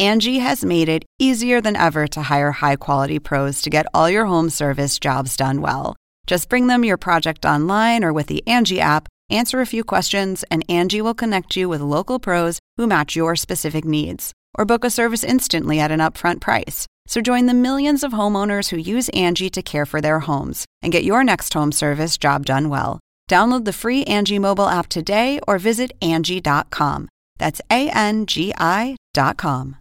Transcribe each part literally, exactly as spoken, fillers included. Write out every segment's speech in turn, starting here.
Angie has made it easier than ever to hire high-quality pros to get all your home service jobs done well. Just bring them your project online or with the Angie app, answer a few questions, and Angie will connect you with local pros who match your specific needs. Or book a service instantly at an upfront price. So join the millions of homeowners who use Angie to care for their homes and get your next home service job done well. Download the free Angie mobile app today or visit Angie dot com. That's A N G I dot com.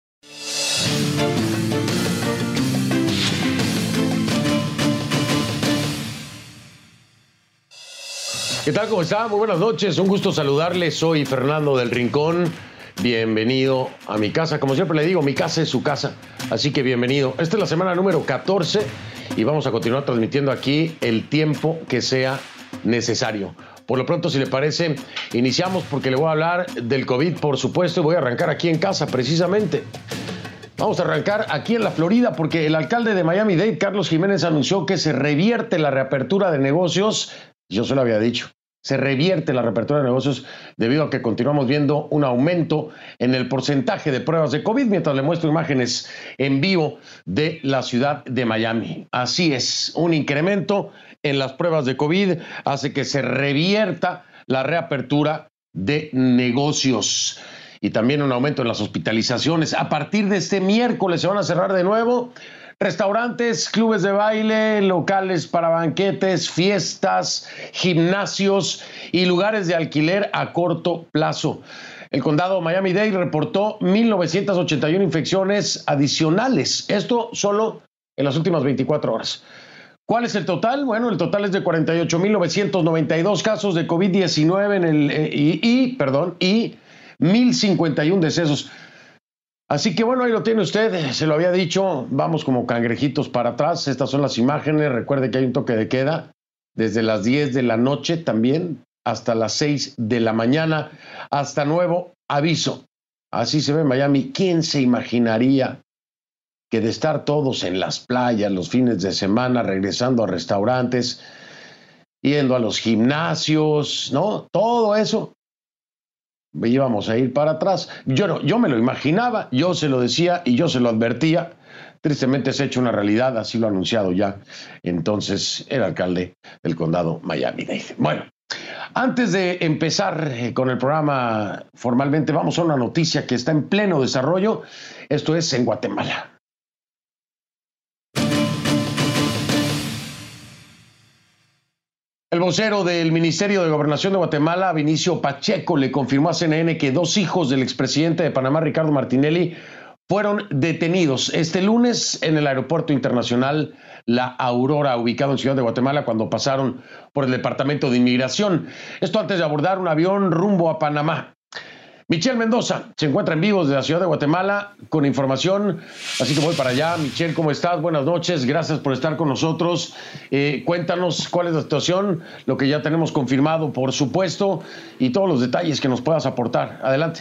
¿Qué tal? ¿Cómo está? Muy buenas noches. Un gusto saludarles. Soy Fernando del Rincón. Bienvenido a mi casa. Como siempre le digo, mi casa es su casa. Así que bienvenido. Esta es la semana número catorce y vamos a continuar transmitiendo aquí el tiempo que sea necesario. Por lo pronto, si le parece, iniciamos porque le voy a hablar del COVID, por supuesto, y voy a arrancar aquí en casa, precisamente. Vamos a arrancar aquí en la Florida porque el alcalde de Miami-Dade, Carlos Jiménez, anunció que se revierte la reapertura de negocios. Yo se lo había dicho. Se revierte la reapertura de negocios debido a que continuamos viendo un aumento en el porcentaje de pruebas de COVID, mientras le muestro imágenes en vivo de la ciudad de Miami. Así es, un incremento en las pruebas de COVID hace que se revierta la reapertura de negocios. Y también un aumento en las hospitalizaciones. A partir de este miércoles se van a cerrar de nuevo restaurantes, clubes de baile, locales para banquetes, fiestas, gimnasios y lugares de alquiler a corto plazo. El condado Miami-Dade reportó mil novecientas ochenta y una infecciones adicionales. Esto solo en las últimas veinticuatro horas. ¿Cuál es el total? Bueno, el total es de cuarenta y ocho mil novecientos noventa y dos casos de COVID diecinueve en el, eh, y, y, perdón, y mil cincuenta y uno decesos. Así que bueno, ahí lo tiene usted, se lo había dicho, vamos como cangrejitos para atrás. Estas son las imágenes, recuerde que hay un toque de queda desde las diez de la noche también hasta las seis de la mañana, hasta nuevo aviso. Así se ve en Miami. ¿Quién se imaginaría que de estar todos en las playas los fines de semana, regresando a restaurantes, yendo a los gimnasios, ¿no? Todo eso íbamos a ir para atrás? Yo no, yo me lo imaginaba, yo se lo decía y yo se lo advertía. Tristemente se ha hecho una realidad, así lo ha anunciado ya entonces el alcalde del condado Miami-Dade. Bueno, antes de empezar con el programa formalmente, vamos a una noticia que está en pleno desarrollo. Esto es en Guatemala. El vocero del Ministerio de Gobernación de Guatemala, Vinicio Pacheco, le confirmó a C N N que dos hijos del expresidente de Panamá, Ricardo Martinelli, fueron detenidos este lunes en el Aeropuerto Internacional La Aurora, ubicado en Ciudad de Guatemala, cuando pasaron por el Departamento de Inmigración. Esto antes de abordar un avión rumbo a Panamá. Michelle Mendoza se encuentra en vivo desde la Ciudad de Guatemala con información, así que voy para allá. Michelle, ¿cómo estás? Buenas noches, gracias por estar con nosotros. Eh, cuéntanos cuál es la situación, lo que ya tenemos confirmado, por supuesto, y todos los detalles que nos puedas aportar. Adelante.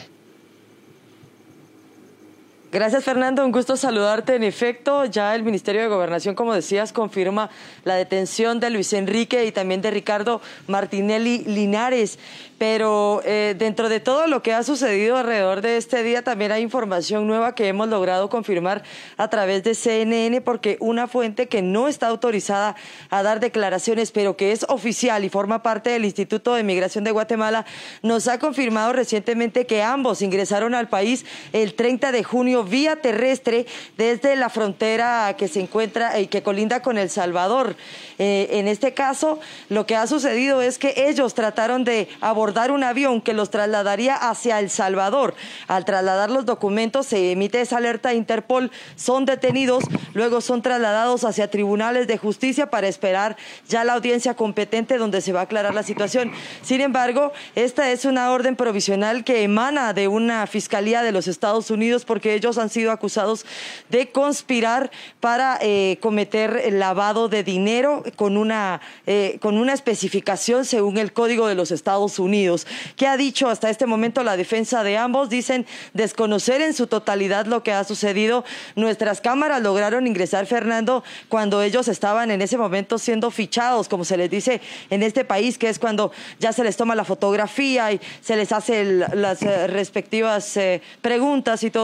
Gracias, Fernando. Un gusto saludarte. En efecto, ya el Ministerio de Gobernación, como decías, confirma la detención de Luis Enrique y también de Ricardo Martinelli Linares. Pero eh, dentro de todo lo que ha sucedido alrededor de este día, también hay información nueva que hemos logrado confirmar a través de C N N, porque una fuente que no está autorizada a dar declaraciones, pero que es oficial y forma parte del Instituto de Migración de Guatemala, nos ha confirmado recientemente que ambos ingresaron al país el treinta de junio vía terrestre desde la frontera que se encuentra y que colinda con El Salvador. Eh, en este caso, lo que ha sucedido es que ellos trataron de abordar un avión que los trasladaría hacia El Salvador. Al trasladar los documentos, se emite esa alerta a Interpol, son detenidos, luego son trasladados hacia tribunales de justicia para esperar ya la audiencia competente donde se va a aclarar la situación. Sin embargo, esta es una orden provisional que emana de una fiscalía de los Estados Unidos, porque ellos han sido acusados de conspirar para eh, cometer lavado de dinero con una, eh, con una especificación según el Código de los Estados Unidos. ¿Qué ha dicho hasta este momento la defensa de ambos? Dicen desconocer en su totalidad lo que ha sucedido. Nuestras cámaras lograron ingresar, Fernando, cuando ellos estaban en ese momento siendo fichados, como se les dice en este país, que es cuando ya se les toma la fotografía y se les hace el, las eh, respectivas eh, preguntas y todo para comenzar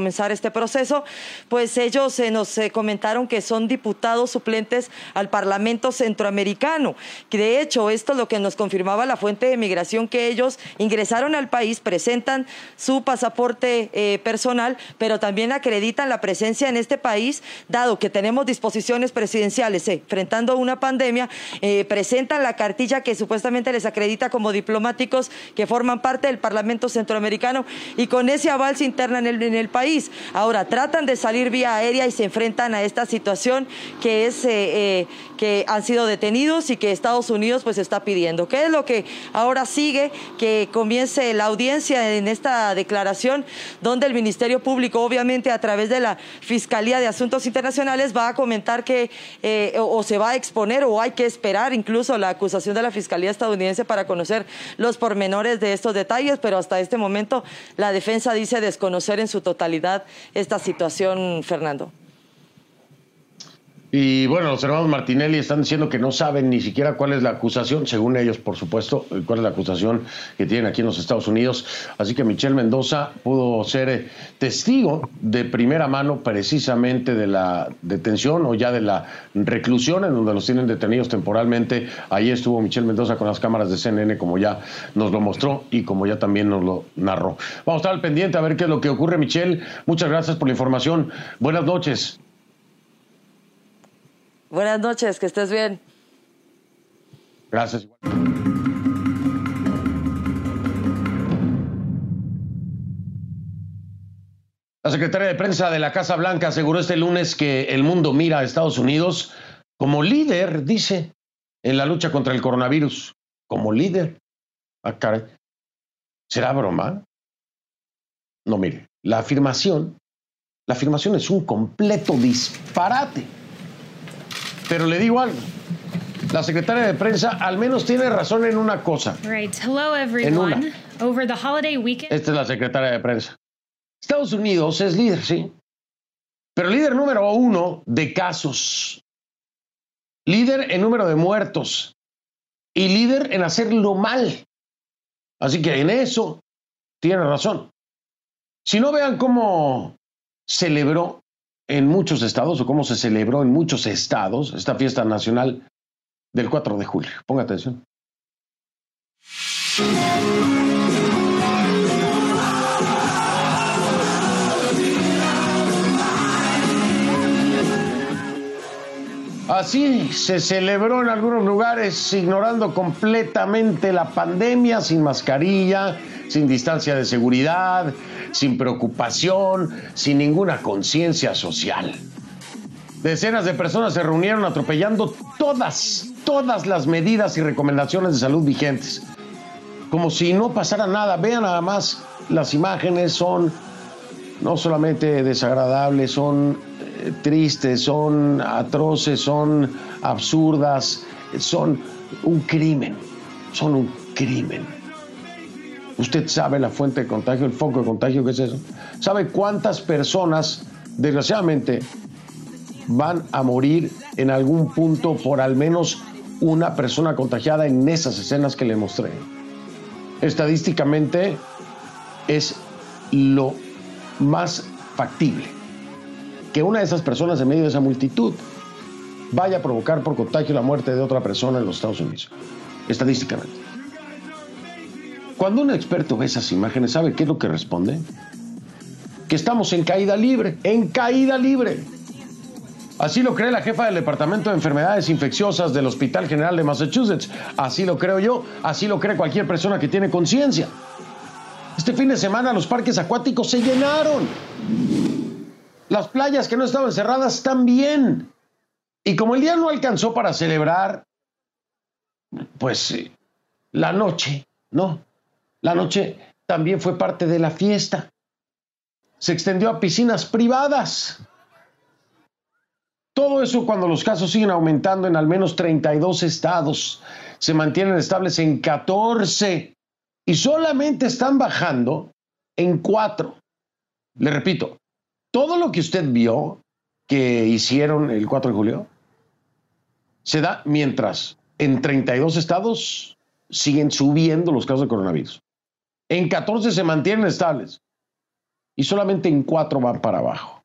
comenzar este proceso, pues ellos eh, nos eh, comentaron que son diputados suplentes al Parlamento Centroamericano. Que de hecho, esto es lo que nos confirmaba la fuente de migración, que ellos ingresaron al país, presentan su pasaporte eh, personal, pero también acreditan la presencia en este país, dado que tenemos disposiciones presidenciales, eh, enfrentando una pandemia, eh, presentan la cartilla que supuestamente les acredita como diplomáticos que forman parte del Parlamento Centroamericano, y con ese aval se internan en el, en el país. Ahora, tratan de salir vía aérea y se enfrentan a esta situación que es eh, eh, que han sido detenidos y que Estados Unidos pues está pidiendo. ¿Qué es lo que ahora sigue? Que comience la audiencia en esta declaración, donde el Ministerio Público, obviamente a través de la Fiscalía de Asuntos Internacionales, va a comentar que eh, o, o se va a exponer, o hay que esperar incluso la acusación de la Fiscalía estadounidense para conocer los pormenores de estos detalles, pero hasta este momento la defensa dice desconocer en su totalidad esta situación, Fernando. Y bueno, los hermanos Martinelli están diciendo que no saben ni siquiera cuál es la acusación, según ellos, por supuesto, cuál es la acusación que tienen aquí en los Estados Unidos. Así que Michelle Mendoza pudo ser eh, testigo de primera mano precisamente de la detención o ya de la reclusión, en donde los tienen detenidos temporalmente. Ahí estuvo Michelle Mendoza con las cámaras de C N N, como ya nos lo mostró y como ya también nos lo narró. Vamos a estar al pendiente a ver qué es lo que ocurre, Michelle. Muchas gracias por la información. Buenas noches. Buenas noches, que estés bien. Gracias. La secretaria de prensa de la Casa Blanca aseguró este lunes que el mundo mira a Estados Unidos como líder, dice, en la lucha contra el coronavirus. Como líder. Ah, caray. ¿Será broma? No, mire, la afirmación, la afirmación es un completo disparate. Pero le digo algo, la secretaria de prensa al menos tiene razón en una cosa. Right. Hello, everyone. Over the holiday weekend. Esta es la secretaria de prensa. Estados Unidos es líder, sí, pero líder número uno de casos, líder en número de muertos y líder en hacerlo mal. Así que en eso tiene razón. Si no, vean cómo celebró en muchos estados, o cómo se celebró en muchos estados esta fiesta nacional del cuatro de julio. Ponga atención. Así se celebró en algunos lugares, ignorando completamente la pandemia, sin mascarilla, sin distancia de seguridad, sin preocupación, sin ninguna conciencia social. Decenas de personas se reunieron atropellando todas, todas las medidas y recomendaciones de salud vigentes, como si no pasara nada. Vean nada más, las imágenes son no solamente desagradables, son eh, tristes, son atroces, son absurdas, son un crimen, son un crimen. ¿Usted sabe la fuente de contagio, el foco de contagio, qué es eso? ¿Sabe cuántas personas, desgraciadamente, van a morir en algún punto por al menos una persona contagiada en esas escenas que le mostré? Estadísticamente es lo más factible que una de esas personas en medio de esa multitud vaya a provocar por contagio la muerte de otra persona en los Estados Unidos, estadísticamente. Cuando un experto ve esas imágenes, ¿sabe qué es lo que responde? Que estamos en caída libre, en caída libre. Así lo cree la jefa del Departamento de Enfermedades Infecciosas del Hospital General de Massachusetts. Así lo creo yo, así lo cree cualquier persona que tiene conciencia. Este fin de semana los parques acuáticos se llenaron. Las playas que no estaban cerradas también. Y como el día no alcanzó para celebrar, pues la noche, ¿no? La noche también fue parte de la fiesta. Se extendió a piscinas privadas. Todo eso cuando los casos siguen aumentando en al menos treinta y dos estados. Se mantienen estables en catorce. Y solamente están bajando en cuatro. Le repito, todo lo que usted vio que hicieron el cuatro de julio se da mientras en treinta y dos estados siguen subiendo los casos de coronavirus. En catorce se mantienen estables. y solamente en cuatro van para abajo.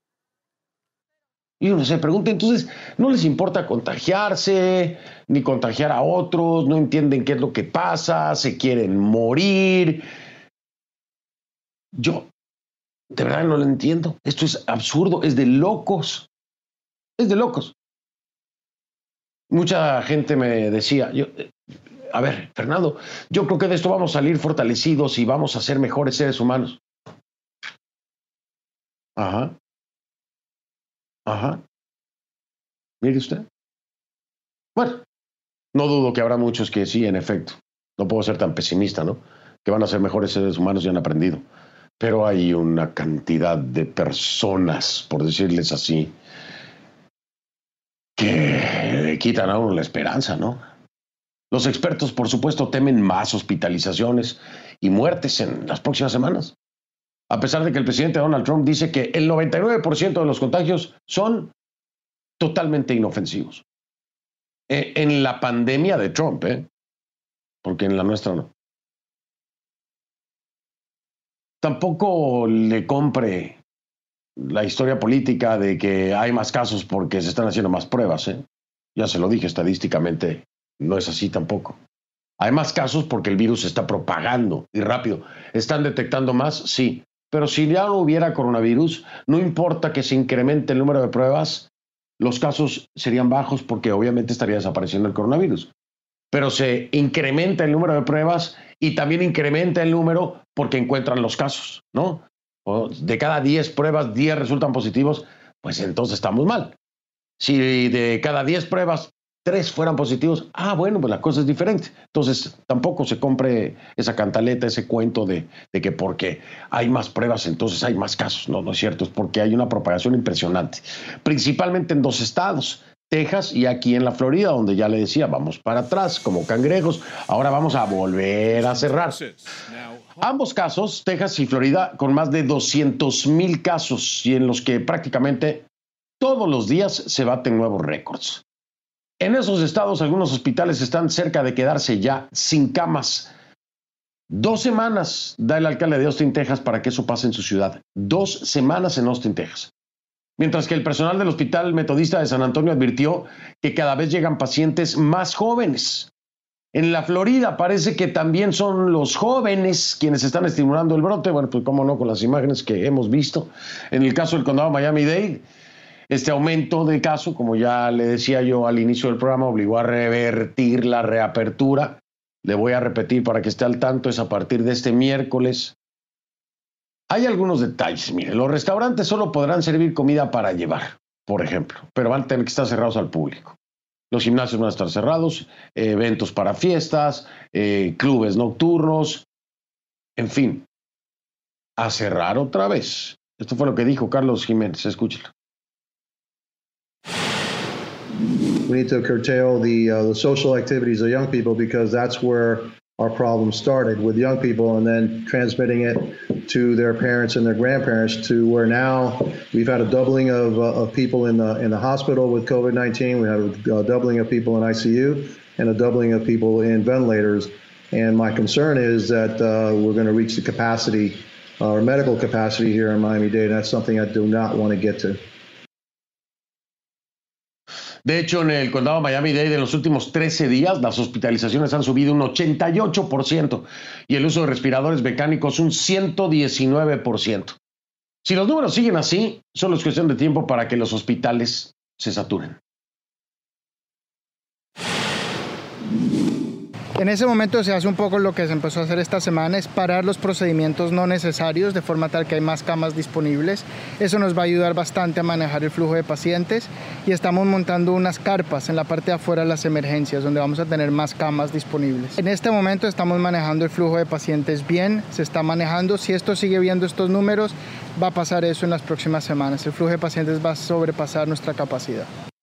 Y uno se pregunta, entonces, ¿no les importa contagiarse, ni contagiar a otros? ¿No entienden qué es lo que pasa? ¿Se quieren morir? Yo, de verdad, no lo entiendo. Esto es absurdo, es de locos. Es de locos. Mucha gente me decía, yo, a ver, Fernando, yo creo que de esto vamos a salir fortalecidos y vamos a ser mejores seres humanos. Ajá. Ajá. Mire usted. Bueno, no dudo que habrá muchos que sí, en efecto. No puedo ser tan pesimista, ¿no? Que van a ser mejores seres humanos y han aprendido. Pero hay una cantidad de personas, por decirles así, que le quitan a uno la esperanza, ¿no? Los expertos, por supuesto, temen más hospitalizaciones y muertes en las próximas semanas. A pesar de que el presidente Donald Trump dice que el noventa y nueve por ciento de los contagios son totalmente inofensivos. Eh, en la pandemia de Trump, ¿eh? Porque en la nuestra no. Tampoco le compre la historia política de que hay más casos porque se están haciendo más pruebas, ¿eh? Ya se lo dije, estadísticamente no es así tampoco. Hay más casos porque el virus se está propagando y rápido. ¿Están detectando más? Sí. Pero si ya no hubiera coronavirus, no importa que se incremente el número de pruebas, los casos serían bajos porque obviamente estaría desapareciendo el coronavirus. Pero se incrementa el número de pruebas y también incrementa el número porque encuentran los casos, ¿no? De cada diez pruebas, diez resultan positivos, pues entonces estamos mal. Si de cada diez pruebas, tres fueran positivos, ah, bueno, pues la cosa es diferente. Entonces tampoco se compre esa cantaleta, ese cuento de, de que porque hay más pruebas, entonces hay más casos. No, no es cierto, es porque hay una propagación impresionante. Principalmente en dos estados, Texas y aquí en la Florida, donde ya le decía, vamos para atrás como cangrejos, ahora vamos a volver a cerrar. Ambos casos, Texas y Florida, con más de doscientos mil casos y en los que prácticamente todos los días se baten nuevos récords. En esos estados, algunos hospitales están cerca de quedarse ya sin camas. Dos semanas da el alcalde de Austin, Texas, para que eso pase en su ciudad. Dos semanas en Austin, Texas. Mientras que el personal del Hospital Metodista de San Antonio advirtió que cada vez llegan pacientes más jóvenes. En la Florida parece que también son los jóvenes quienes están estimulando el brote. Bueno, pues cómo no, con las imágenes que hemos visto. En el caso del condado Miami-Dade, este aumento de casos, como ya le decía yo al inicio del programa, obligó a revertir la reapertura. Le voy a repetir para que esté al tanto, es a partir de este miércoles. Hay algunos detalles. Mire, los restaurantes solo podrán servir comida para llevar, por ejemplo, pero van a tener que estar cerrados al público. Los gimnasios van a estar cerrados, eh, eventos para fiestas, eh, clubes nocturnos, en fin, a cerrar otra vez. Esto fue lo que dijo Carlos Jiménez, escúchelo. We need to curtail the uh, the social activities of young people because that's where our problem started with young people and then transmitting it to their parents and their grandparents to where now we've had a doubling of, uh, of people in the in the hospital with COVID nineteen. We have a doubling of people in I C U and a doubling of people in ventilators. And my concern is that uh, we're going to reach the capacity, uh, or medical capacity here in Miami-Dade. That's something I do not want to get to. De hecho, en el condado Miami-Dade, en los últimos trece días, las hospitalizaciones han subido un ochenta y ocho por ciento y el uso de respiradores mecánicos un ciento diecinueve por ciento. Si los números siguen así, solo es cuestión de tiempo para que los hospitales se saturen. En ese momento se hace un poco lo que se empezó a hacer esta semana, es parar los procedimientos no necesarios de forma tal que hay más camas disponibles. Eso nos va a ayudar bastante a manejar el flujo de pacientes y estamos montando unas carpas en la parte de afuera de las emergencias donde vamos a tener más camas disponibles. En este momento estamos manejando el flujo de pacientes bien, se está manejando. Si esto sigue viendo estos números, va a pasar eso en las próximas semanas. El flujo de pacientes va a sobrepasar nuestra capacidad.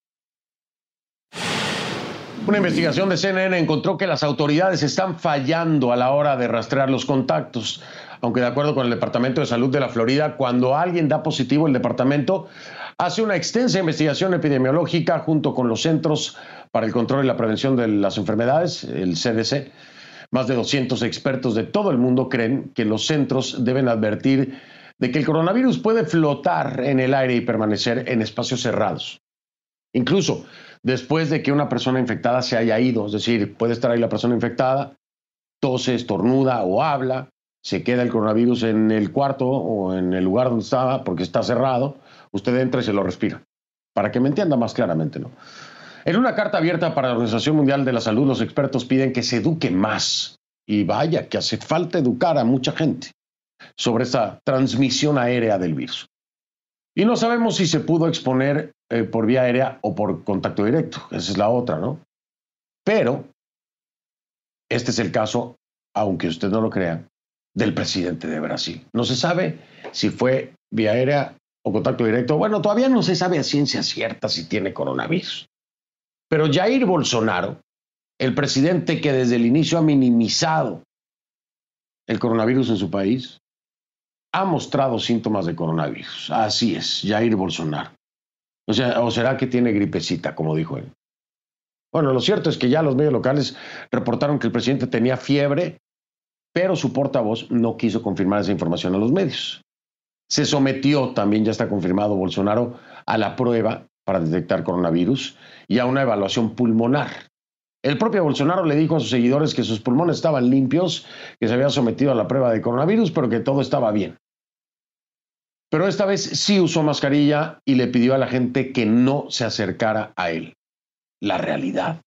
Una investigación de C N N encontró que las autoridades están fallando a la hora de rastrear los contactos, aunque de acuerdo con el Departamento de Salud de la Florida, cuando alguien da positivo, el departamento hace una extensa investigación epidemiológica junto con los Centros para el Control y la Prevención de las Enfermedades, el C D C. Más de doscientos expertos de todo el mundo creen que los centros deben advertir de que el coronavirus puede flotar en el aire y permanecer en espacios cerrados. Incluso después de que una persona infectada se haya ido, es decir, puede estar ahí la persona infectada, tose, estornuda o habla, se queda el coronavirus en el cuarto o en el lugar donde estaba porque está cerrado, usted entra y se lo respira. Para que me entienda más claramente, ¿no? En una carta abierta para la Organización Mundial de la Salud, los expertos piden que se eduque más. Y vaya que hace falta educar a mucha gente sobre esta transmisión aérea del virus. Y no sabemos si se pudo exponer eh, por vía aérea o por contacto directo. Esa es la otra, ¿no? Pero este es el caso, aunque usted no lo crea, del presidente de Brasil. No se sabe si fue vía aérea o contacto directo. Bueno, todavía no se sabe a ciencia cierta si tiene coronavirus. Pero Jair Bolsonaro, el presidente que desde el inicio ha minimizado el coronavirus en su país, ha mostrado síntomas de coronavirus. Así es, Jair Bolsonaro. O sea, ¿o será que tiene gripecita, como dijo él? Bueno, lo cierto es que ya los medios locales reportaron que el presidente tenía fiebre, pero su portavoz no quiso confirmar esa información a los medios. Se sometió, también ya está confirmado, Bolsonaro a la prueba para detectar coronavirus y a una evaluación pulmonar. El propio Bolsonaro le dijo a sus seguidores que sus pulmones estaban limpios, que se había sometido a la prueba de coronavirus, pero que todo estaba bien. Pero esta vez sí usó mascarilla y le pidió a la gente que no se acercara a él. La realidad.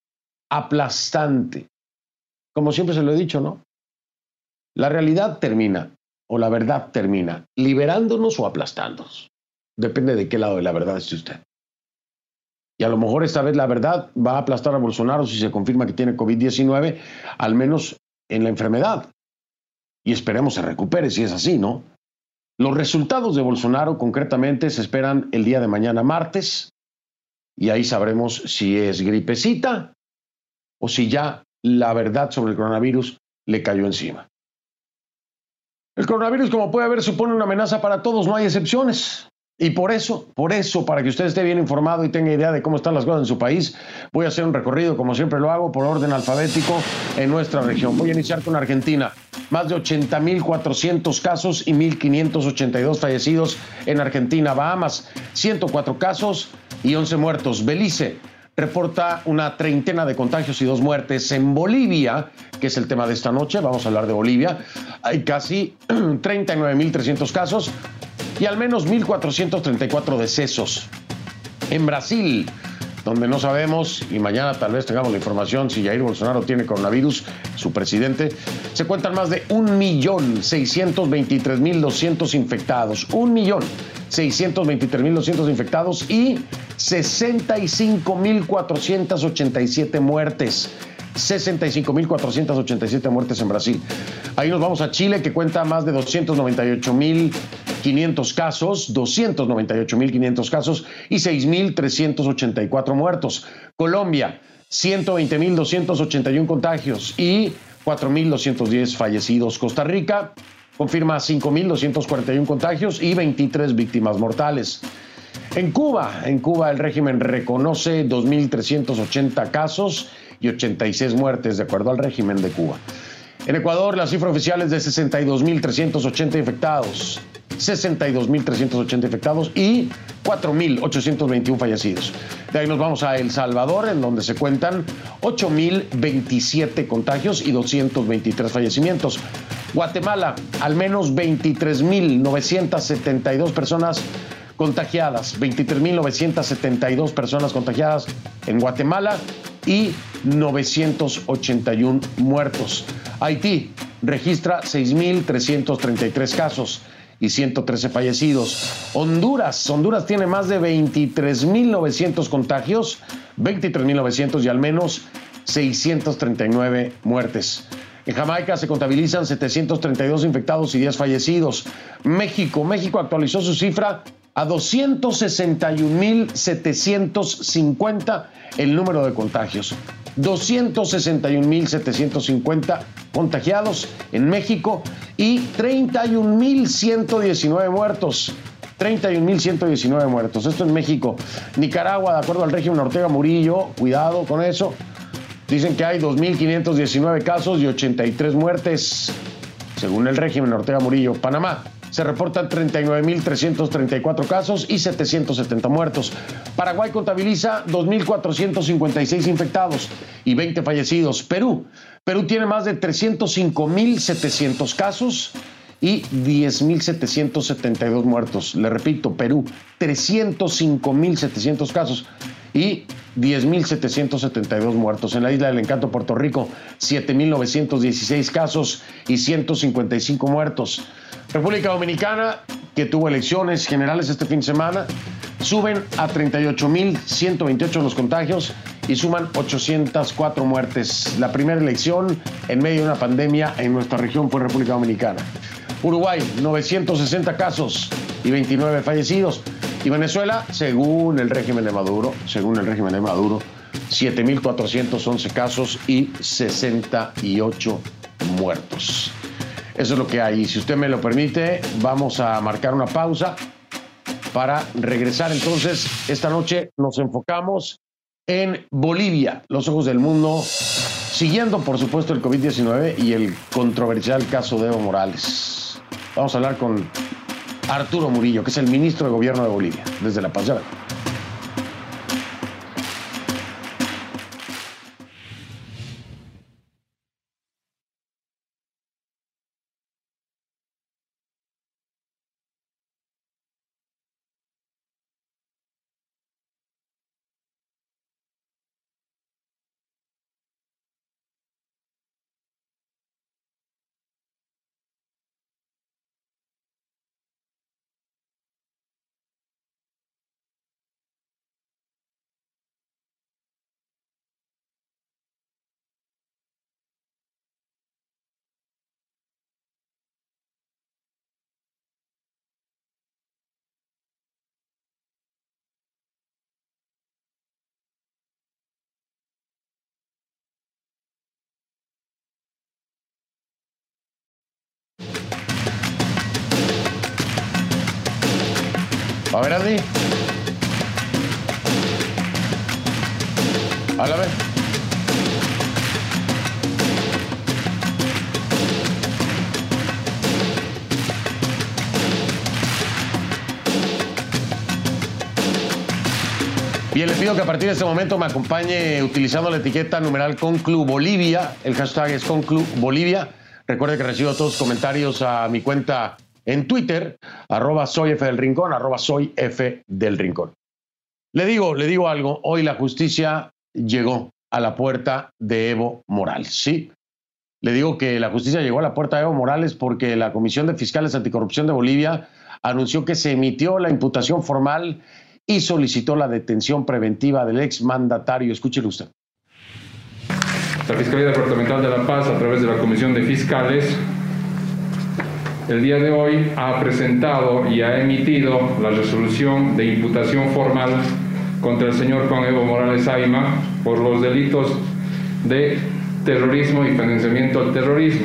Aplastante. Como siempre se lo he dicho, ¿no? La realidad termina, o la verdad termina, liberándonos o aplastándonos. Depende de qué lado de la verdad esté usted. Y a lo mejor esta vez la verdad va a aplastar a Bolsonaro si se confirma que tiene COVID diecinueve, al menos en la enfermedad. Y esperemos se recupere si es así, ¿no? Los resultados de Bolsonaro concretamente se esperan el día de mañana martes y ahí sabremos si es gripecita o si ya la verdad sobre el coronavirus le cayó encima. El coronavirus, como puede ver, supone una amenaza para todos, no hay excepciones. Y por eso, por eso, para que usted esté bien informado y tenga idea de cómo están las cosas en su país, voy a hacer un recorrido, como siempre lo hago, por orden alfabético en nuestra región. Voy a iniciar con Argentina. Más de ochenta mil cuatrocientos casos y mil quinientos ochenta y dos fallecidos en Argentina. Bahamas, ciento cuatro casos y once muertos. Belice reporta una treintena de contagios y dos muertes. En Bolivia, que es el tema de esta noche, vamos a hablar de Bolivia, hay casi treinta y nueve mil trescientos casos y al menos mil cuatrocientos treinta y cuatro decesos. En Brasil, donde no sabemos, y mañana tal vez tengamos la información si Jair Bolsonaro tiene coronavirus, su presidente, se cuentan más de un millón seiscientos veintitrés mil doscientos infectados. un millón seiscientos veintitrés mil doscientos infectados y sesenta y cinco mil cuatrocientos ochenta y siete muertes. sesenta y cinco mil cuatrocientos ochenta y siete muertes en Brasil. Ahí nos vamos a Chile, que cuenta más de doscientos noventa y ocho mil quinientos casos, doscientos noventa y ocho mil quinientos casos y seis mil trescientos ochenta y cuatro muertos. Colombia, ciento veinte mil doscientos ochenta y uno contagios y cuatro mil doscientos diez fallecidos. Costa Rica confirma cinco mil doscientos cuarenta y uno contagios y veintitrés víctimas mortales. En Cuba, en Cuba el régimen reconoce dos mil trescientos ochenta casos y ochenta y seis muertes, de acuerdo al régimen de Cuba. En Ecuador, la cifra oficial es de sesenta y dos mil trescientos ochenta infectados, sesenta y dos mil trescientos ochenta infectados y cuatro mil ochocientos veintiuno fallecidos. De ahí nos vamos a El Salvador, en donde se cuentan ocho mil veintisiete contagios y doscientos veintitrés fallecimientos. Guatemala, al menos veintitrés mil novecientos setenta y dos personas contagiadas, veintitrés mil novecientos setenta y dos personas contagiadas en Guatemala y novecientos ochenta y uno muertos. Haití registra seis mil trescientos treinta y tres casos y ciento trece fallecidos. Honduras, Honduras tiene más de veintitrés mil novecientos contagios, veintitrés mil novecientos y al menos seiscientos treinta y nueve muertes. En Jamaica se contabilizan setecientos treinta y dos infectados y diez fallecidos. México, México actualizó su cifra a doscientos sesenta y un mil setecientos cincuenta el número de contagios. doscientos sesenta y un mil setecientos cincuenta contagiados en México y treinta y un mil ciento diecinueve muertos. treinta y un mil ciento diecinueve muertos. Esto en México. Nicaragua, de acuerdo al régimen Ortega Murillo, cuidado con eso, dicen que hay dos mil quinientos diecinueve casos y ochenta y tres muertes, según el régimen Ortega Murillo. Panamá, se reportan treinta y nueve mil trescientos treinta y cuatro casos y setecientos setenta muertos. Paraguay contabiliza dos mil cuatrocientos cincuenta y seis infectados y veinte fallecidos. Perú, Perú tiene más de trescientos cinco mil setecientos casos y diez mil setecientos setenta y dos muertos. Le repito, Perú, trescientos cinco mil setecientos casos y diez mil setecientos setenta y dos muertos. En la Isla del Encanto, Puerto Rico, siete mil novecientos dieciséis casos y ciento cincuenta y cinco muertos. República Dominicana, que tuvo elecciones generales este fin de semana, suben a treinta y ocho mil ciento veintiocho los contagios y suman ochocientas cuatro muertes. La primera elección en medio de una pandemia en nuestra región fue República Dominicana. Uruguay, novecientos sesenta casos y veintinueve fallecidos. Y Venezuela, según el régimen de Maduro, según el régimen de Maduro, siete mil cuatrocientos once casos y sesenta y ocho muertos. Eso es lo que hay. Y si usted me lo permite, vamos a marcar una pausa para regresar. Entonces, esta noche nos enfocamos en Bolivia, los ojos del mundo, siguiendo, por supuesto, el COVID diecinueve y el controversial caso de Evo Morales. Vamos a hablar con Arturo Murillo, que es el ministro de Gobierno de Bolivia, desde La Paz. Ya ven. A ver, Andy. Háblame. Bien, le pido que a partir de este momento me acompañe utilizando la etiqueta numeral Conclu Bolivia. El hashtag es Conclu Bolivia. Recuerde que recibo todos los comentarios a mi cuenta en Twitter, arroba soy F del Rincón, arroba soy F del Rincón. Le digo, le digo algo, hoy la justicia llegó a la puerta de Evo Morales, ¿sí? Le digo que la justicia llegó a la puerta de Evo Morales porque la Comisión de Fiscales Anticorrupción de Bolivia anunció que se emitió la imputación formal y solicitó la detención preventiva del exmandatario. Escúchelo usted. La Fiscalía Departamental de La Paz, a través de la Comisión de Fiscales, el día de hoy ha presentado y ha emitido la resolución de imputación formal contra el señor Juan Evo Morales Ayma por los delitos de terrorismo y financiamiento al terrorismo.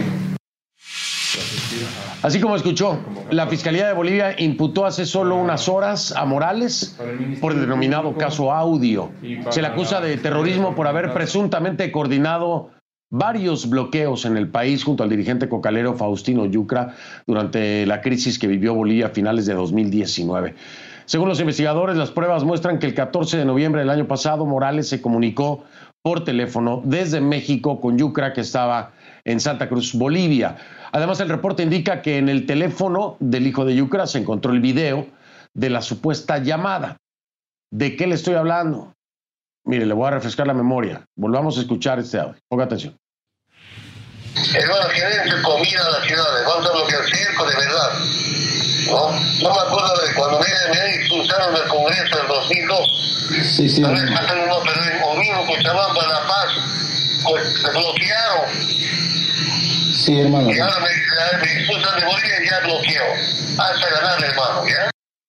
Así como escuchó, la Fiscalía de Bolivia imputó hace solo unas horas a Morales por el denominado caso Audio. Se le acusa de terrorismo por haber presuntamente coordinado varios bloqueos en el país junto al dirigente cocalero Faustino Yucra durante la crisis que vivió Bolivia a finales de dos mil diecinueve. Según los investigadores, las pruebas muestran que el catorce de noviembre del año pasado Morales se comunicó por teléfono desde México con Yucra, que estaba en Santa Cruz, Bolivia. Además, el reporte indica que en el teléfono del hijo de Yucra se encontró el video de la supuesta llamada. ¿De qué le estoy hablando? Mire, le voy a refrescar la memoria. Volvamos a escuchar este audio. Ponga atención. Hermano, que adentro comida a las ciudades, vamos a bloquear el circo de verdad. No, no me acuerdo de cuando me, me expulsaron del Congreso del dos mil dos. Sí, sí. Tal vez pasaron uno, pero en Omino, Cochabamba, La Paz, pues se bloquearon. Sí, hermano. Y ahora me, me expulsan de Bolivia y ya bloqueo. Hasta ganar, hermano, ¿ya?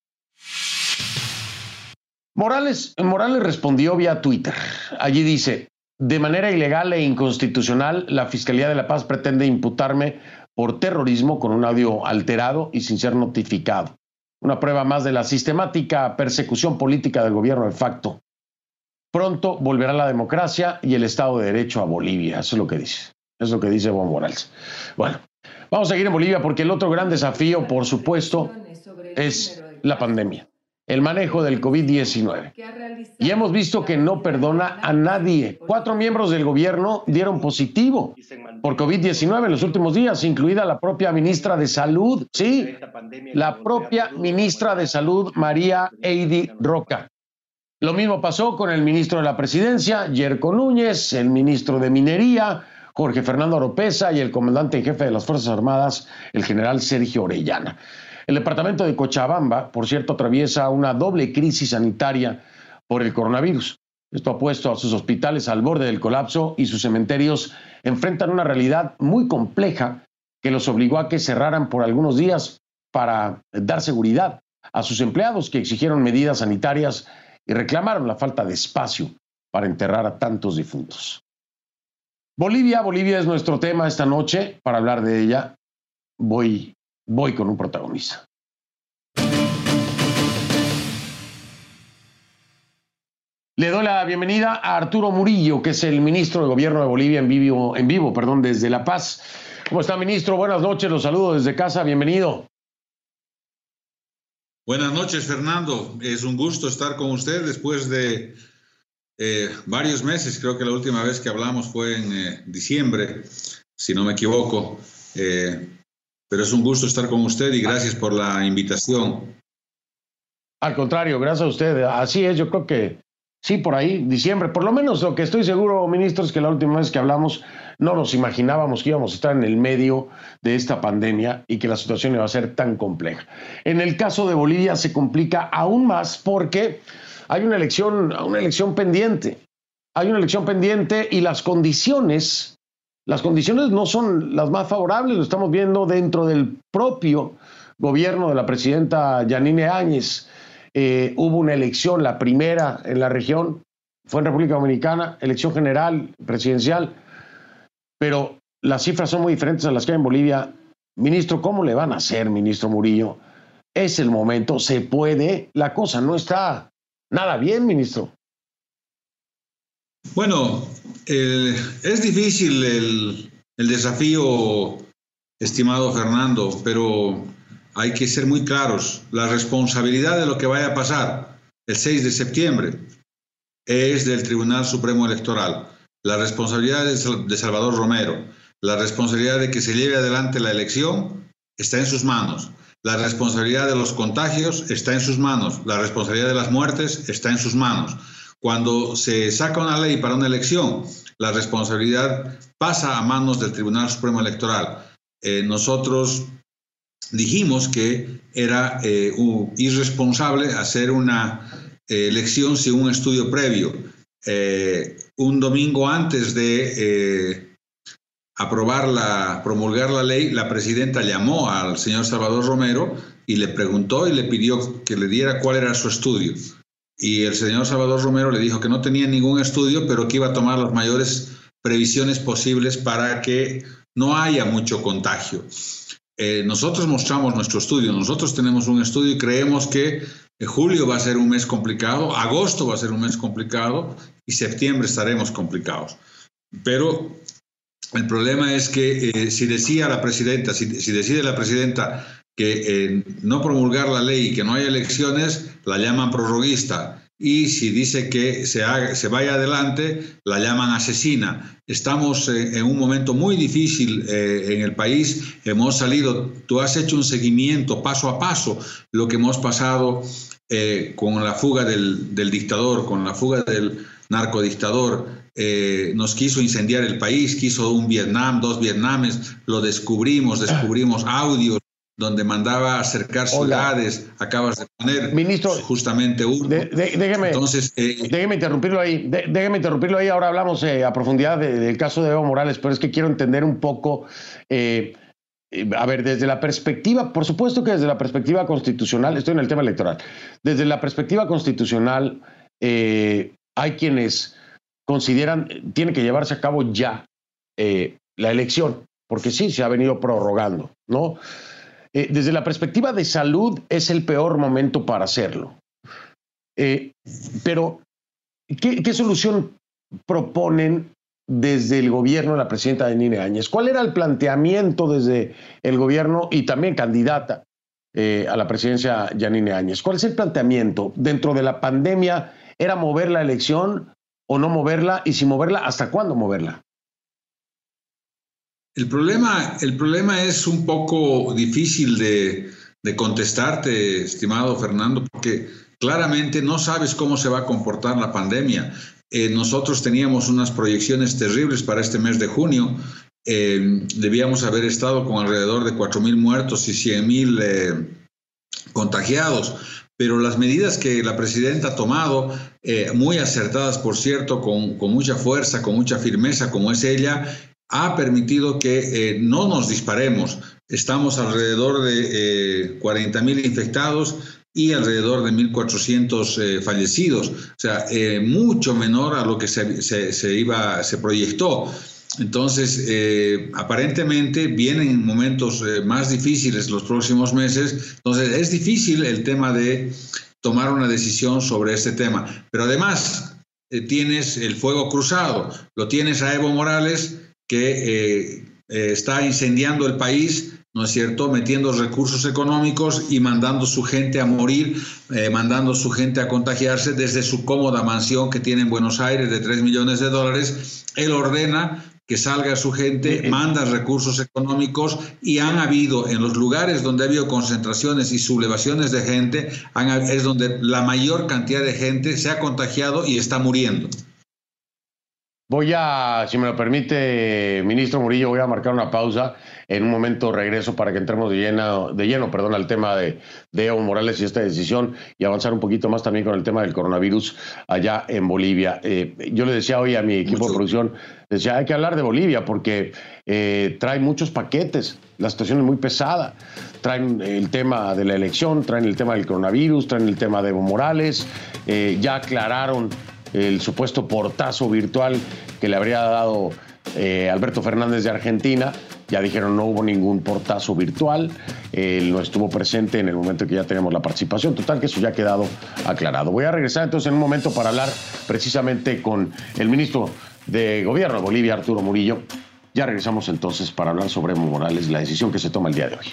Morales, Morales respondió vía Twitter. Allí dice: de manera ilegal e inconstitucional, la Fiscalía de La Paz pretende imputarme por terrorismo con un audio alterado y sin ser notificado. Una prueba más de la sistemática persecución política del gobierno de facto. Pronto volverá la democracia y el Estado de Derecho a Bolivia. Eso es lo que dice. Eso es lo que dice Evo Morales. Bueno, Vamos a seguir en Bolivia porque el otro gran desafío, por supuesto, es la pandemia, el manejo del COVID diecinueve. Y hemos visto que no perdona a nadie. Cuatro miembros del gobierno dieron positivo por COVID diecinueve en los últimos días, incluida la propia ministra de Salud. Sí, la propia ministra de Salud, María Eidy Roca. Lo mismo pasó con el ministro de la Presidencia, Yerko Núñez, el ministro de Minería, Jorge Fernando Oropesa, y el comandante en jefe de las Fuerzas Armadas, el general Sergio Orellana. El departamento de Cochabamba, por cierto, atraviesa una doble crisis sanitaria por el coronavirus. Esto ha puesto a sus hospitales al borde del colapso y sus cementerios enfrentan una realidad muy compleja que los obligó a que cerraran por algunos días para dar seguridad a sus empleados que exigieron medidas sanitarias y reclamaron la falta de espacio para enterrar a tantos difuntos. Bolivia, Bolivia es nuestro tema esta noche. Para hablar de ella, voy, voy con un protagonista. Le doy la bienvenida a Arturo Murillo, que es el ministro de Gobierno de Bolivia en vivo, en vivo, perdón, desde La Paz. ¿Cómo está, ministro? Buenas noches, los saludo desde casa, bienvenido. Buenas noches, Fernando. Es un gusto estar con usted después de eh, varios meses. Creo que la última vez que hablamos fue en eh, diciembre, si no me equivoco. Eh, pero es un gusto estar con usted y gracias por la invitación. Al contrario, gracias a usted. Así es, yo creo que sí, por ahí, diciembre. Por lo menos lo que estoy seguro, ministro, es que la última vez que hablamos no nos imaginábamos que íbamos a estar en el medio de esta pandemia y que la situación iba a ser tan compleja. En el caso de Bolivia se complica aún más porque hay una elección, una elección pendiente. Hay una elección pendiente y las condiciones, las condiciones no son las más favorables. Lo estamos viendo dentro del propio gobierno de la presidenta Yanine Áñez. Eh, hubo una elección, la primera en la región, fue en República Dominicana, elección general, presidencial, pero las cifras son muy diferentes a las que hay en Bolivia. Ministro, ¿cómo le van a hacer, ministro Murillo? Es el momento, se puede, la cosa no está nada bien, ministro. Bueno, eh, es difícil el, el desafío, estimado Fernando, pero hay que ser muy claros. La responsabilidad de lo que vaya a pasar el seis de septiembre es del Tribunal Supremo Electoral. La responsabilidad es de Salvador Romero. La responsabilidad de que se lleve adelante la elección está en sus manos. La responsabilidad de los contagios está en sus manos. La responsabilidad de las muertes está en sus manos. Cuando se saca una ley para una elección, la responsabilidad pasa a manos del Tribunal Supremo Electoral. Eh, nosotros dijimos que era eh, uh, irresponsable hacer una eh, elección sin un estudio previo. Eh, un domingo antes de eh, aprobar la, promulgar la ley, la presidenta llamó al señor Salvador Romero y le preguntó y le pidió que le diera cuál era su estudio. Y el señor Salvador Romero le dijo que no tenía ningún estudio, pero que iba a tomar las mayores previsiones posibles para que no haya mucho contagio. Eh, nosotros mostramos nuestro estudio, nosotros tenemos un estudio y creemos que eh, julio va a ser un mes complicado, agosto va a ser un mes complicado y septiembre estaremos complicados. Pero el problema es que eh, si decía la presidenta, si, si decide la presidenta que eh, no promulgar la ley y que no haya elecciones, la llaman prorroguista. Y si dice que se, haga, se vaya adelante, la llaman asesina. Estamos eh, en un momento muy difícil eh, en el país. Hemos salido, tú has hecho un seguimiento paso a paso, lo que hemos pasado eh, con la fuga del, del dictador, con la fuga del narcodictador. Eh, nos quiso incendiar el país, quiso un Vietnam, dos Vietnames, lo descubrimos, descubrimos audios donde mandaba a acercar ciudades. Hola. Acabas de poner ministro, justamente uno. De, de, déjeme, Entonces, eh, déjeme interrumpirlo ahí, de, déjeme interrumpirlo ahí, ahora hablamos eh, a profundidad de, del caso de Evo Morales, pero es que quiero entender un poco, eh, a ver, desde la perspectiva, por supuesto que desde la perspectiva constitucional, estoy en el tema electoral, desde la perspectiva constitucional eh, hay quienes consideran, tiene que llevarse a cabo ya eh, la elección, porque sí, se ha venido prorrogando, ¿no? Eh, desde la perspectiva de salud es el peor momento para hacerlo. Eh, pero, ¿qué, qué solución proponen desde el gobierno de la presidenta Yanine Áñez? ¿Cuál era el planteamiento desde el gobierno y también candidata eh, a la presidencia Yanine Áñez? ¿Cuál es el planteamiento? Dentro de la pandemia, ¿era mover la elección o no moverla? Y si moverla, ¿hasta cuándo moverla? El problema, el problema es un poco difícil de, de contestarte, estimado Fernando, porque claramente no sabes cómo se va a comportar la pandemia. Eh, nosotros teníamos unas proyecciones terribles para este mes de junio. Eh, debíamos haber estado con alrededor de cuatro mil muertos y cien mil eh, contagiados. Pero las medidas que la presidenta ha tomado, eh, muy acertadas, por cierto, con, con mucha fuerza, con mucha firmeza, como es ella, ha permitido que eh, no nos disparemos. Estamos alrededor de eh, cuarenta mil infectados y alrededor de mil cuatrocientos eh, fallecidos. O sea, eh, mucho menor a lo que se, se, se, iba, se proyectó. Entonces, eh, aparentemente vienen momentos eh, más difíciles los próximos meses. Entonces, es difícil el tema de tomar una decisión sobre este tema. Pero además, eh, tienes el fuego cruzado. Lo tienes a Evo Morales, que eh, eh, está incendiando el país, ¿no es cierto?, metiendo recursos económicos y mandando su gente a morir, eh, mandando su gente a contagiarse desde su cómoda mansión que tiene en Buenos Aires de tres millones de dólares. Él ordena que salga su gente, manda recursos económicos y han habido, en los lugares donde ha habido concentraciones y sublevaciones de gente, han, es donde la mayor cantidad de gente se ha contagiado y está muriendo. Voy a, si me lo permite, ministro Murillo, voy a marcar una pausa. En un momento regreso para que entremos de lleno, de lleno perdón, al tema de, de Evo Morales y esta decisión y avanzar un poquito más también con el tema del coronavirus allá en Bolivia. Eh, yo le decía hoy a mi equipo Mucho. de producción, decía, hay que hablar de Bolivia porque eh, trae muchos paquetes, la situación es muy pesada. Traen el tema de la elección, traen el tema del coronavirus, traen el tema de Evo Morales, eh, ya aclararon el supuesto portazo virtual que le habría dado eh, Alberto Fernández de Argentina. Ya dijeron no hubo ningún portazo virtual, él no estuvo presente en el momento en que ya tenemos la participación. Total, que eso ya ha quedado aclarado. Voy a regresar entonces en un momento para hablar precisamente con el ministro de Gobierno de Bolivia, Arturo Murillo. Ya regresamos entonces para hablar sobre Evo Morales y la decisión que se toma el día de hoy.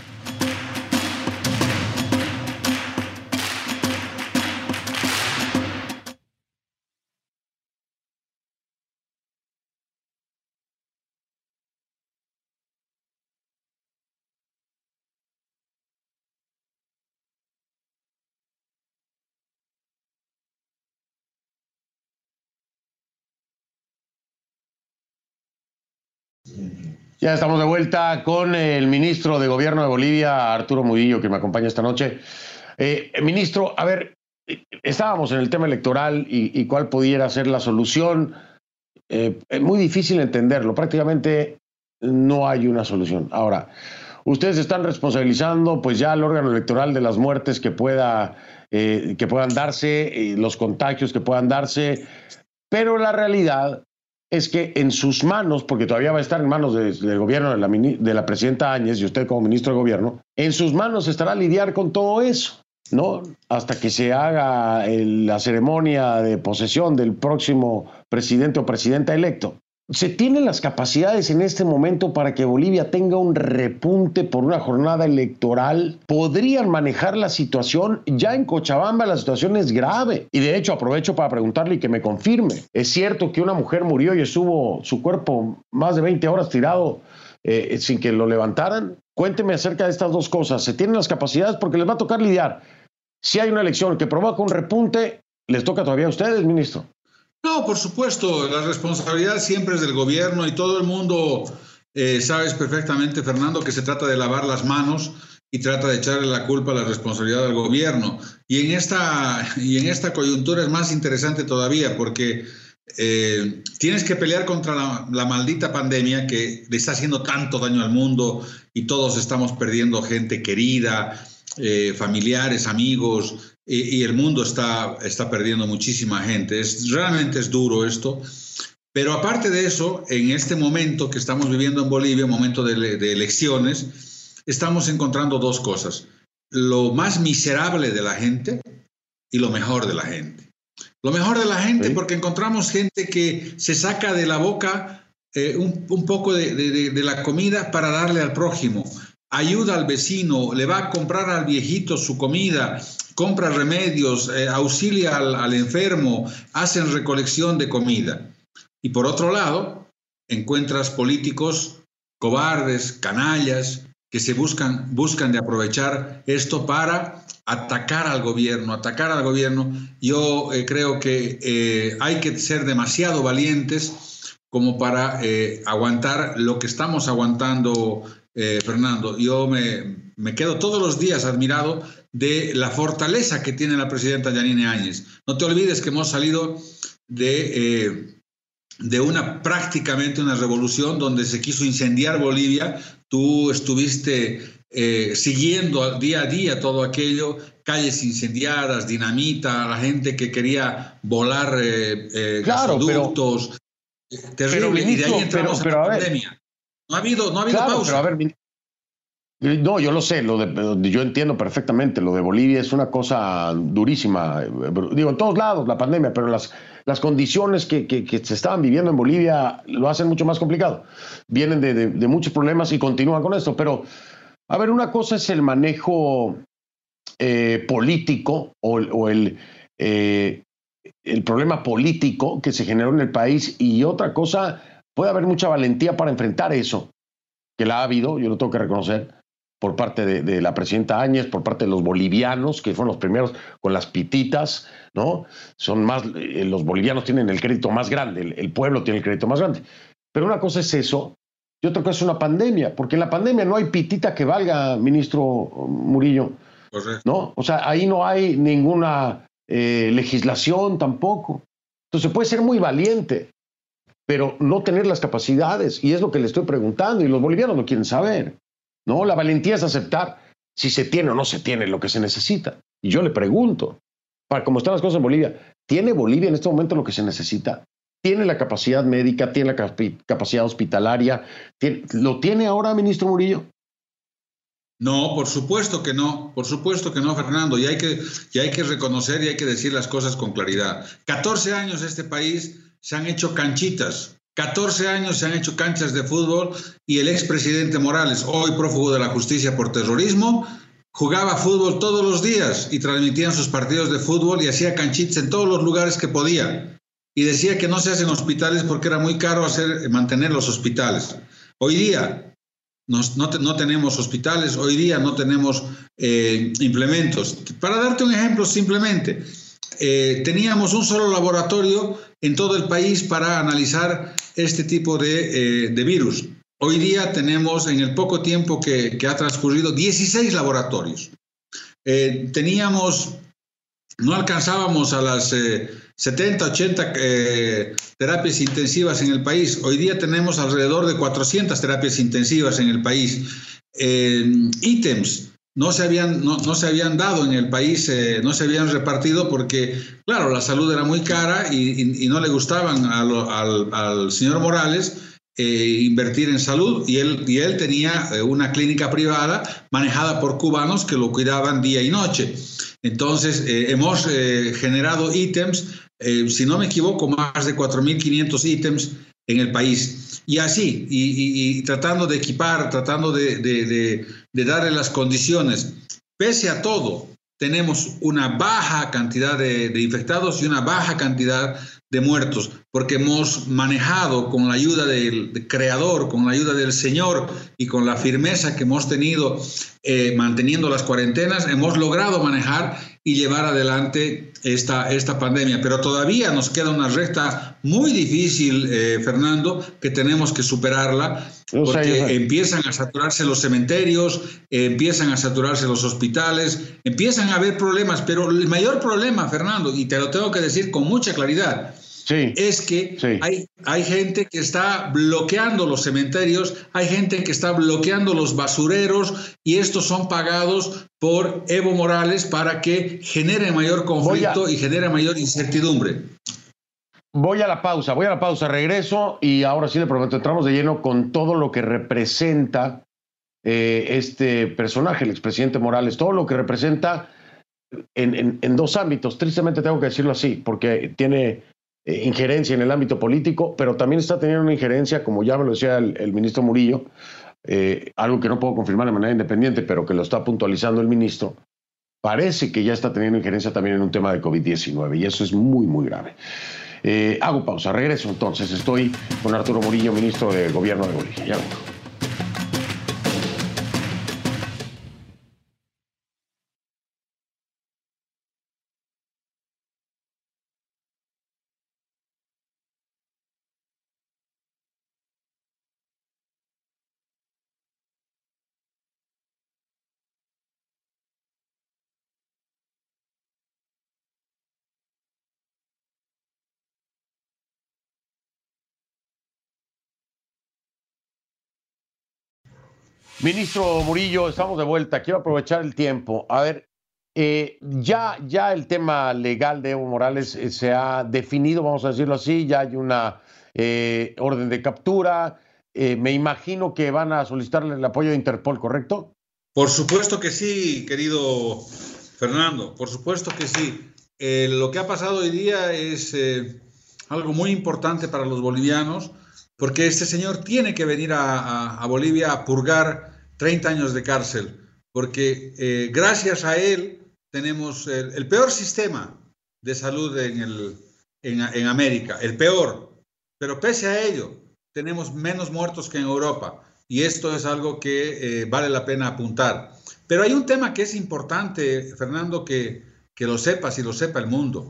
Ya estamos de vuelta con el ministro de Gobierno de Bolivia, Arturo Murillo, que me acompaña esta noche. Eh, ministro, a ver, estábamos en el tema electoral y, y cuál pudiera ser la solución. Eh, es muy difícil entenderlo, prácticamente no hay una solución. Ahora, ustedes están responsabilizando pues ya al órgano electoral de las muertes que, pueda, eh, que puedan darse, eh, los contagios que puedan darse, pero la realidad es que en sus manos, porque todavía va a estar en manos de, del gobierno de la, de la presidenta Áñez y usted como ministro de Gobierno, en sus manos estará lidiar con todo eso, ¿no? Hasta que se haga el, la ceremonia de posesión del próximo presidente o presidenta electo. ¿Se tienen las capacidades en este momento para que Bolivia tenga un repunte por una jornada electoral? ¿Podrían manejar la situación? Ya en Cochabamba la situación es grave. Y de hecho aprovecho para preguntarle y que me confirme. ¿Es cierto que una mujer murió y estuvo su cuerpo más de veinte horas tirado eh, sin que lo levantaran? Cuénteme acerca de estas dos cosas. ¿Se tienen las capacidades? Porque les va a tocar lidiar. Si hay una elección que provoca un repunte, ¿les toca todavía a ustedes, ministro? No, por supuesto, la responsabilidad siempre es del gobierno y todo el mundo eh, sabes perfectamente, Fernando, que se trata de lavar las manos y trata de echarle la culpa a la responsabilidad al gobierno. Y en esta, y en esta coyuntura es más interesante todavía porque eh, tienes que pelear contra la, la maldita pandemia que le está haciendo tanto daño al mundo y todos estamos perdiendo gente querida, eh, familiares, amigos. Y, y el mundo está, está perdiendo muchísima gente. Es, realmente es duro esto. Pero aparte de eso, en este momento que estamos viviendo en Bolivia, momento de, de elecciones, estamos encontrando dos cosas. Lo más miserable de la gente y lo mejor de la gente. Lo mejor de la gente, sí. porque encontramos gente que se saca de la boca eh, un, un poco de, de, de la comida para darle al prójimo. Ayuda al vecino, le va a comprar al viejito su comida, compra remedios, eh, auxilia al, al enfermo, hacen recolección de comida. Y por otro lado, encuentras políticos cobardes, canallas, que se buscan, buscan de aprovechar esto para atacar al gobierno, atacar al gobierno. Yo eh, creo que eh, hay que ser demasiado valientes como para eh, aguantar lo que estamos aguantando, eh, Fernando. Yo me, me quedo todos los días admirado de la fortaleza que tiene la presidenta Yanine Áñez. No te olvides que hemos salido de... Eh, de una prácticamente una revolución donde se quiso incendiar Bolivia. Tú estuviste eh, siguiendo día a día todo aquello, calles incendiadas, dinamita, la gente que quería volar eh, eh, claro, gasoductos, pero, terrible, pero, y de ahí entramos pero, pero, a la a pandemia. Ver, no ha habido, no ha habido claro, pausa. Pero a ver, no, yo lo sé, lo de, yo entiendo perfectamente, lo de Bolivia es una cosa durísima, digo, en todos lados la pandemia, pero las, las condiciones que, que, que se estaban viviendo en Bolivia lo hacen mucho más complicado, vienen de, de, de muchos problemas y continúan con esto, pero a ver, una cosa es el manejo eh, político o, o el, eh, el problema político que se generó en el país, y otra cosa, puede haber mucha valentía para enfrentar eso, que la ha habido, yo lo tengo que reconocer, por parte de, de la presidenta Áñez, por parte de los bolivianos, que fueron los primeros con las pititas, ¿no? Son más, eh, los bolivianos tienen el crédito más grande, el, el pueblo tiene el crédito más grande. Pero una cosa es eso, y otra cosa es una pandemia, porque en la pandemia no hay pitita que valga, ministro Murillo, Correcto. ¿no? O sea, ahí no hay ninguna eh, legislación tampoco. Entonces puede ser muy valiente, pero no tener las capacidades, y es lo que le estoy preguntando, y los bolivianos no quieren saber. No, la valentía es aceptar si se tiene o no se tiene lo que se necesita. Y yo le pregunto, para cómo están las cosas en Bolivia, ¿tiene Bolivia en este momento lo que se necesita? ¿Tiene la capacidad médica? ¿Tiene la capi- capacidad hospitalaria? ¿Tiene, ¿Lo tiene ahora, ministro Murillo? No, por supuesto que no, por supuesto que no, Fernando, y hay que, y hay que reconocer y hay que decir las cosas con claridad. catorce años este país se han hecho canchitas. catorce años se han hecho canchas de fútbol, y el expresidente Morales, hoy prófugo de la justicia por terrorismo, jugaba fútbol todos los días y transmitían sus partidos de fútbol y hacía canchitas en todos los lugares que podía. Y decía que no se hacen hospitales porque era muy caro hacer, mantener los hospitales. Hoy día nos, no, te, no tenemos hospitales, hoy día no tenemos eh, implementos. Para darte un ejemplo simplemente, eh, teníamos un solo laboratorio en todo el país para analizar este tipo de, eh, de virus. Hoy día tenemos, en el poco tiempo que, que ha transcurrido, dieciséis laboratorios. Eh, teníamos, no alcanzábamos a las eh, setenta, ochenta eh, terapias intensivas en el país. Hoy día tenemos alrededor de cuatrocientas terapias intensivas en el país. Eh, ítems no se habían, no, no se habían dado en el país, eh, no se habían repartido porque, claro, la salud era muy cara y, y, y no le gustaban a lo, al, al señor Morales eh, invertir en salud, y él, y él tenía eh, una clínica privada manejada por cubanos que lo cuidaban día y noche. Entonces, eh, hemos eh, generado ítems, eh, si no me equivoco, más de cuatro mil quinientos ítems en el país. Y así, y, y, y tratando de equipar, tratando de, de, de, de darle las condiciones. Pese a todo, tenemos una baja cantidad de, de infectados y una baja cantidad de muertos, porque hemos manejado con la ayuda del, del Creador, con la ayuda del Señor y con la firmeza que hemos tenido eh, manteniendo las cuarentenas, hemos logrado manejar y llevar adelante esta, esta pandemia. Pero todavía nos queda una recta muy difícil, eh, Fernando, que tenemos que superarla, porque empiezan a saturarse los cementerios, eh, empiezan a saturarse los hospitales, empiezan a haber problemas, pero el mayor problema, Fernando, y te lo tengo que decir con mucha claridad, Sí, es que sí. hay, hay gente que está bloqueando los cementerios, hay gente que está bloqueando los basureros, y estos son pagados por Evo Morales para que genere mayor conflicto a, y genere mayor incertidumbre. Voy a la pausa, voy a la pausa, regreso, y ahora sí le prometo, entramos de lleno con todo lo que representa eh, este personaje, el expresidente Morales, todo lo que representa en, en, en dos ámbitos, tristemente tengo que decirlo así, porque tiene eh, injerencia en el ámbito político, pero también está teniendo una injerencia, como ya me lo decía el, el ministro Murillo, eh, algo que no puedo confirmar de manera independiente, pero que lo está puntualizando el ministro. Parece que ya está teniendo injerencia también en un tema de COVID diecinueve, y eso es muy, muy grave. Eh, hago pausa, regreso entonces. Estoy con Arturo Murillo, ministro de Gobierno de Bolivia. Ya vengo. Ministro Murillo, estamos de vuelta. Quiero aprovechar el tiempo. A ver, eh, ya, ya el tema legal de Evo Morales eh, se ha definido, vamos a decirlo así, ya hay una eh, orden de captura. Eh, me imagino que van a solicitarle el apoyo de Interpol, ¿correcto? Por supuesto que sí, querido Fernando, por supuesto que sí. Eh, lo que ha pasado hoy día es eh, algo muy importante para los bolivianos, porque este señor tiene que venir a, a, a Bolivia a purgar treinta años de cárcel, porque eh, gracias a él tenemos el, el peor sistema de salud en, el, en, en América, el peor, pero pese a ello tenemos menos muertos que en Europa, y esto es algo que eh, vale la pena apuntar. Pero hay un tema que es importante, Fernando, que, que lo sepas y lo sepa el mundo.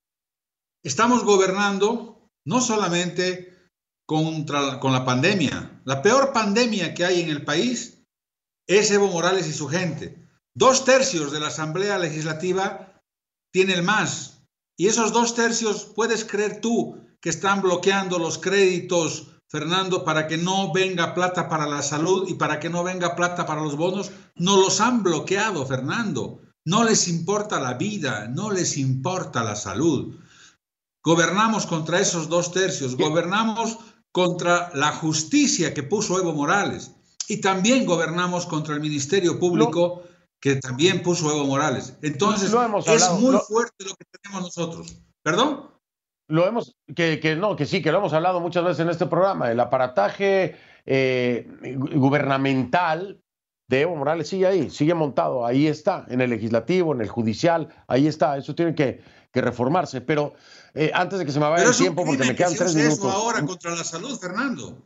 Estamos gobernando no solamente contra, con la pandemia. La peor pandemia que hay en el país es Evo Morales y su gente. Dos tercios de la Asamblea Legislativa tiene el M A S. Y esos dos tercios, ¿puedes creer tú que están bloqueando los créditos, Fernando, para que no venga plata para la salud y para que no venga plata para los bonos? No los han bloqueado, Fernando. No les importa la vida, no les importa la salud. Gobernamos contra esos dos tercios, gobernamos contra la justicia que puso Evo Morales y también gobernamos contra el Ministerio Público lo, que también puso Evo Morales. Entonces, es hablado, muy lo, fuerte lo que tenemos nosotros. ¿Perdón? Lo hemos, que, que no, que sí, que lo hemos hablado muchas veces en este programa. El aparataje eh, gubernamental de Evo Morales sigue ahí, sigue montado, ahí está, en el legislativo, en el judicial, ahí está. Eso tiene que, que reformarse, pero Eh, antes de que se me vaya Pero el tiempo, porque me quedan que tres minutos. Eso ahora contra la salud, Fernando.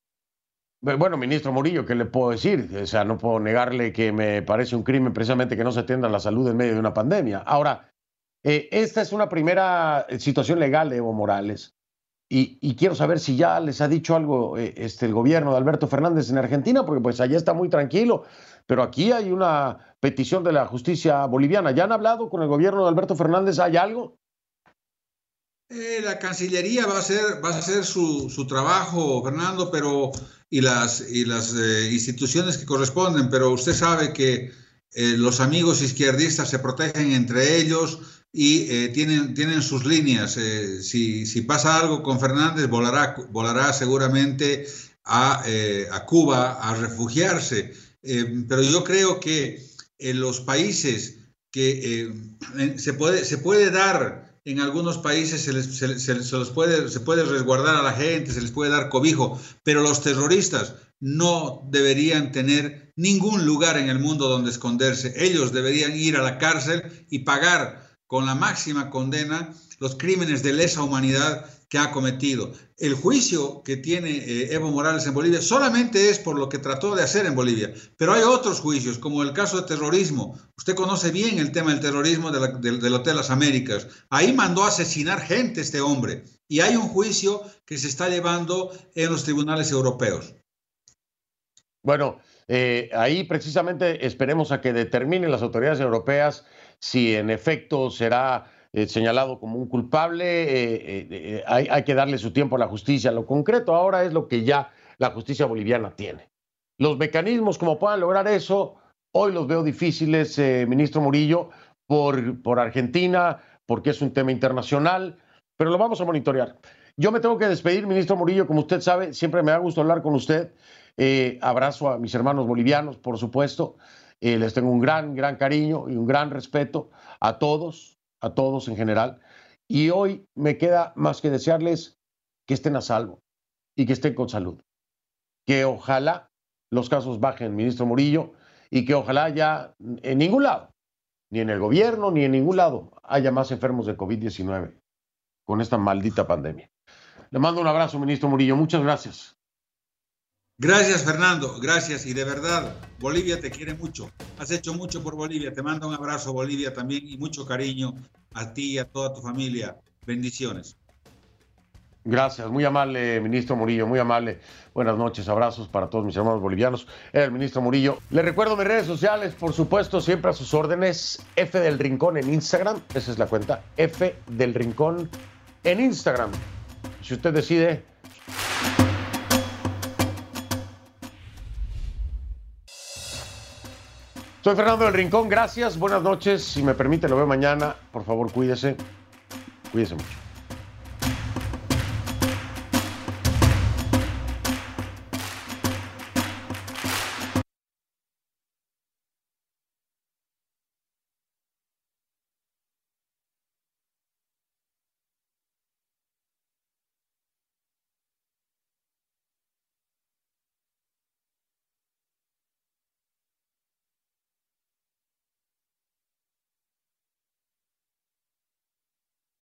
Bueno, ministro Murillo, ¿qué le puedo decir? O sea, no puedo negarle que me parece un crimen precisamente que no se atienda la salud en medio de una pandemia. Ahora, eh, esta es una primera situación legal de Evo Morales y, y quiero saber si ya les ha dicho algo eh, este, el gobierno de Alberto Fernández en Argentina, porque pues allá está muy tranquilo, pero aquí hay una petición de la justicia boliviana. ¿Ya han hablado con el gobierno de Alberto Fernández? ¿Hay algo? Eh, la Cancillería va a hacer, va a hacer su, su trabajo, Fernando, pero y las, y las eh, instituciones que corresponden, pero usted sabe que eh, los amigos izquierdistas se protegen entre ellos y eh, tienen, tienen sus líneas. Eh, si, si pasa algo con Fernández, volará, volará seguramente a, eh, a Cuba a refugiarse. Eh, pero yo creo que en los países que eh, se, puede, se puede dar... En algunos países se les, se, se, se los puede, se puede resguardar a la gente, se les puede dar cobijo, pero los terroristas no deberían tener ningún lugar en el mundo donde esconderse. Ellos deberían ir a la cárcel y pagar con la máxima condena los crímenes de lesa humanidad que ha cometido. El juicio que tiene eh, Evo Morales en Bolivia solamente es por lo que trató de hacer en Bolivia, pero hay otros juicios, como el caso de terrorismo. Usted conoce bien el tema del terrorismo de la, del, del Hotel Las Américas. Ahí mandó a asesinar gente este hombre, y hay un juicio que se está llevando en los tribunales europeos. Bueno, eh, ahí precisamente esperemos a que determinen las autoridades europeas si en efecto será Eh, señalado como un culpable. Eh, eh, eh, hay, hay que darle su tiempo a la justicia. Lo concreto ahora es lo que ya la justicia boliviana tiene. Los mecanismos como puedan lograr eso, hoy los veo difíciles, eh, ministro Murillo, por, por Argentina, porque es un tema internacional, pero lo vamos a monitorear. Yo me tengo que despedir, ministro Murillo, como usted sabe, siempre me da gusto hablar con usted. Eh, abrazo a mis hermanos bolivianos, por supuesto. Eh, les tengo un gran, gran cariño y un gran respeto a todos, a todos en general. Y hoy me queda más que desearles que estén a salvo y que estén con salud. Que ojalá los casos bajen, ministro Murillo, y que ojalá ya en ningún lado, ni en el gobierno, ni en ningún lado, haya más enfermos de COVID diecinueve con esta maldita pandemia. Le mando un abrazo, ministro Murillo. Muchas gracias. Gracias, Fernando. Gracias. Y de verdad, Bolivia te quiere mucho. Has hecho mucho por Bolivia. Te mando un abrazo, Bolivia, también, y mucho cariño a ti y a toda tu familia. Bendiciones. Gracias, muy amable, ministro Murillo, muy amable. Buenas noches, abrazos para todos mis hermanos bolivianos. Era el ministro Murillo. Les recuerdo mis redes sociales, por supuesto, siempre a sus órdenes. F del Rincón en Instagram, esa es la cuenta. F del Rincón en Instagram. Si usted decide... Soy Fernando del Rincón, gracias, buenas noches. Si me permite, lo veo mañana. Por favor, cuídese. Cuídese mucho.